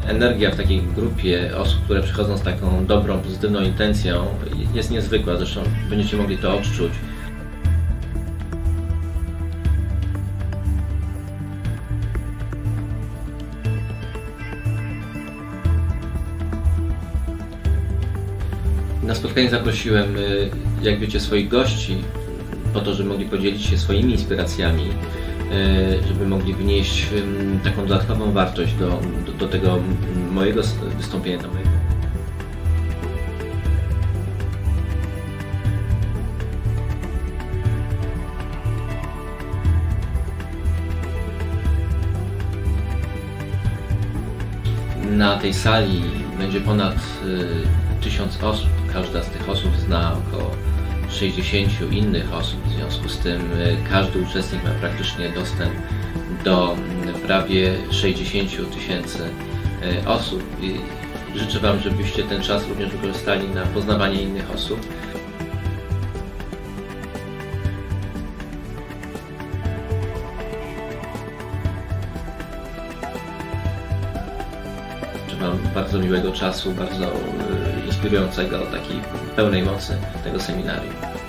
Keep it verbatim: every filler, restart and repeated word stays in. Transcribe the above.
energia w takiej grupie osób, które przychodzą z taką dobrą, pozytywną intencją, jest niezwykła. Zresztą będziecie mogli to odczuć. Na spotkanie zaprosiłem, jak wiecie, swoich gości po to, żeby mogli podzielić się swoimi inspiracjami, żeby mogli wnieść taką dodatkową wartość do, do, do tego mojego wystąpienia. Do mojego. Na tej sali będzie ponad tysiąc osób. Każda z tych osób zna około sześćdziesięciu innych osób. W związku z tym każdy uczestnik ma praktycznie dostęp do prawie sześćdziesięciu tysięcy osób. I życzę Wam, żebyście ten czas również wykorzystali na poznawanie innych osób. Życzę Wam bardzo miłego czasu, bardzo inspirującego, takiej pełnej mocy tego seminarium.